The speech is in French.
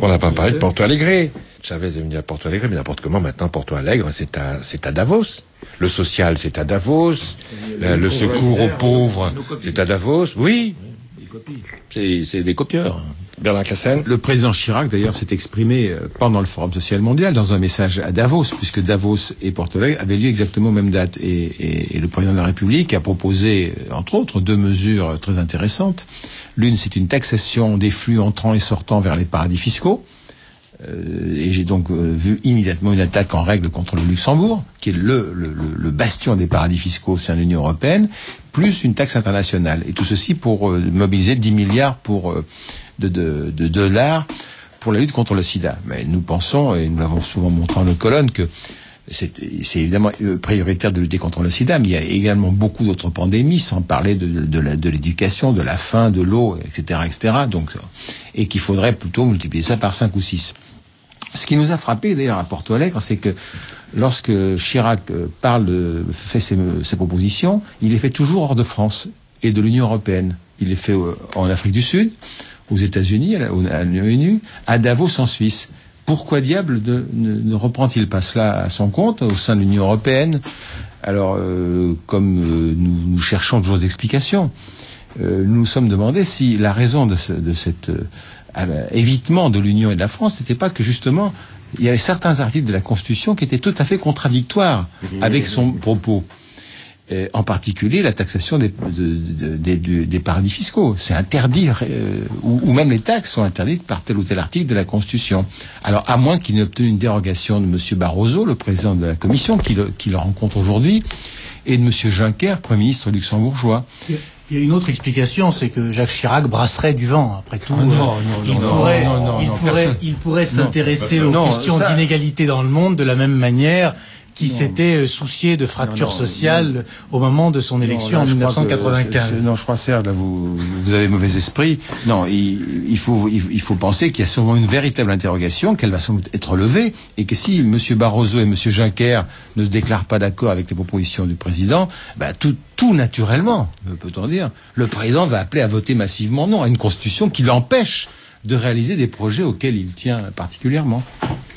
On n'a pas parlé de Porto Alegre. Chavez est venu à Porto Alegre, mais n'importe comment, maintenant, Porto Alegre, c'est à Davos. Le social, c'est à Davos. Le secours aux pauvres, c'est à Davos. Oui. C'est des copieurs. Bernard Cassen. Le président Chirac, d'ailleurs, s'est exprimé pendant le Forum social mondial dans un message à Davos, puisque Davos et Porto Alegre avaient lieu exactement aux mêmes dates. Et le président de la République a proposé, entre autres, 2 mesures très intéressantes. L'une, c'est une taxation des flux entrants et sortants vers les paradis fiscaux. Et j'ai donc vu immédiatement une attaque en règle contre le Luxembourg, qui est le bastion des paradis fiscaux au sein de l'Union européenne, plus une taxe internationale. Et tout ceci pour mobiliser 10 milliards de dollars pour la lutte contre le sida. Mais nous pensons, et nous l'avons souvent montré en nos colonnes, que c'est évidemment prioritaire de lutter contre le sida, mais il y a également beaucoup d'autres pandémies, sans parler de l'éducation, de la faim, de l'eau, etc., etc. Donc, et qu'il faudrait plutôt multiplier ça par 5 ou 6. Ce qui nous a frappé d'ailleurs à Porto Alegre, c'est que lorsque Chirac fait ses propositions, il les fait toujours hors de France et de l'Union européenne. Il les fait en Afrique du Sud, aux États-Unis, à l'ONU, à Davos en Suisse. Pourquoi diable ne reprend-il pas cela à son compte au sein de l'Union européenne? Alors, comme nous cherchons toujours des explications, nous nous sommes demandé si la raison de cet évitement de l'Union et de la France n'était pas que justement il y avait certains articles de la Constitution qui étaient tout à fait contradictoires avec son propos. En particulier la taxation des paradis fiscaux. C'est interdit, ou même les taxes sont interdites par tel ou tel article de la Constitution. Alors, à moins qu'il n'ait obtenu une dérogation de M. Barroso, le président de la Commission, qui le rencontre aujourd'hui, et de M. Juncker, Premier ministre luxembourgeois. Il y a une autre explication, c'est que Jacques Chirac brasserait du vent. Après tout, il pourrait s'intéresser aux questions d'inégalité dans le monde de la même manière qui s'était soucié de fractures sociales au moment de son élection en 1995. Je crois, Serge, là, vous avez mauvais esprit. Non, il faut penser qu'il y a sûrement une véritable interrogation, qu'elle va sans doute être levée, et que si M. Barroso et M. Juncker ne se déclarent pas d'accord avec les propositions du président, tout naturellement, peut-on dire, le président va appeler à voter massivement non à une constitution qui l'empêche de réaliser des projets auxquels il tient particulièrement.